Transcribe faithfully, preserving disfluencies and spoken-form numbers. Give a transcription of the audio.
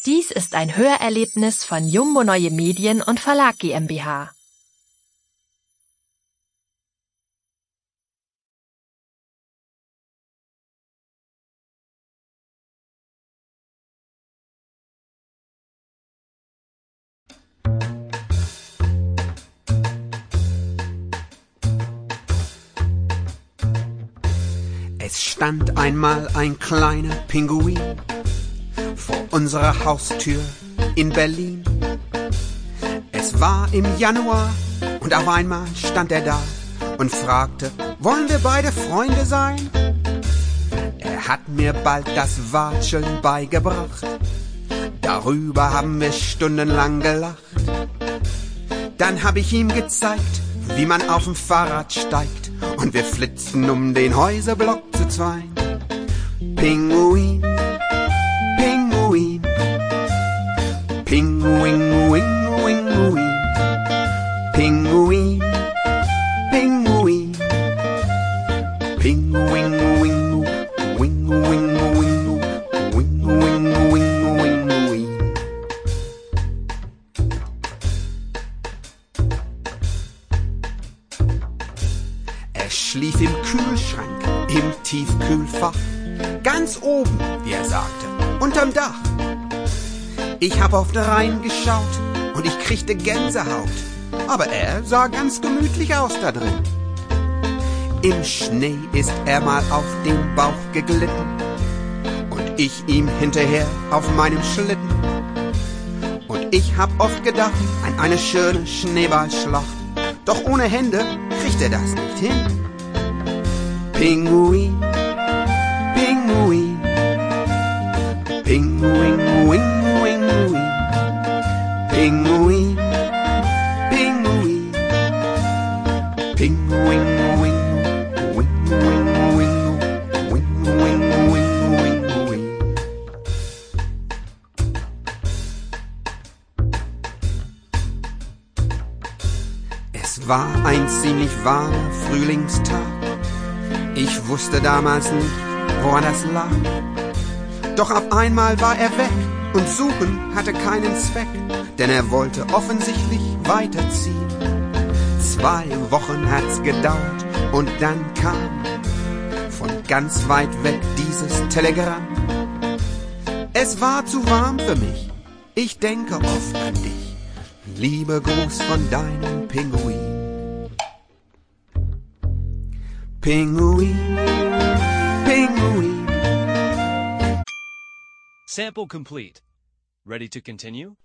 Dies ist ein Hörerlebnis von Jumbo Neue Medien und Verlag GmbH. Es stand einmal ein kleiner Pinguin vor unserer Haustür in Berlin. Es war im Januar und auf einmal stand er da und fragte, wollen wir beide Freunde sein? Er hat mir bald das Watscheln beigebracht, darüber haben wir stundenlang gelacht. Dann hab ich ihm gezeigt, wie man auf dem Fahrrad steigt, und wir flitzten um den Häuserblock zu zweien. Pinguin, Pinguin, Pinguin, Pinguin, Pinguin, Pinguin, Pinguin, Pinguin, Er schlief im Kühlschrank, im Tiefkühlfach, ganz oben, wie er sagte, unterm Dach. Ich hab oft reingeschaut und ich kriegte Gänsehaut, aber er sah ganz gemütlich aus da drin. Im Schnee ist er mal auf den Bauch geglitten und ich ihm hinterher auf meinem Schlitten. Und ich hab oft gedacht an eine schöne Schneeballschlacht, doch ohne Hände kriegt er das nicht hin. Pinguin, Pinguin, Pinguin, Pinguin, Pinguin, Pinguin, Pinguin, Es war ein ziemlich warmer Frühlingstag. Ich wusste damals nicht, woran das lag. Doch auf einmal war er weg und suchen hatte keinen Zweck, denn er wollte offensichtlich weiterziehen. Zwei Wochen hat's gedauert und dann kam von ganz weit weg dieses Telegramm. Es war zu warm für mich, ich denke oft an dich. Liebe Gruß von deinem Pinguin. Pinguin, Pinguin. Sample complete. Ready to continue?